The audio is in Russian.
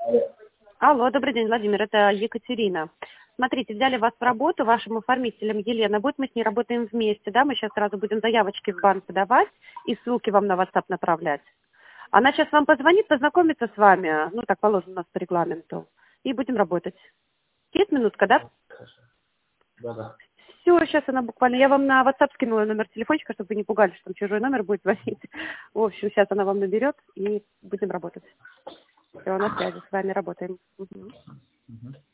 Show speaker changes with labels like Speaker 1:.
Speaker 1: Алло, добрый день, Владимир, это Екатерина. Смотрите, взяли вас в работу вашим оформителем Елена. Будет мы с ней работаем вместе, да? Мы сейчас сразу будем заявочки в банк подавать и ссылки вам на WhatsApp направлять. Она сейчас вам позвонит, познакомится с вами, ну, так положено у нас по регламенту, и будем работать. Есть минутка, да?
Speaker 2: Хорошо. Да.
Speaker 1: Все, сейчас она буквально... Я вам на WhatsApp скинула номер телефончика, чтобы вы не пугались, что там чужой номер будет звонить. В общем, сейчас она вам наберет, и будем работать. Все, на связи, с вами работаем. Угу.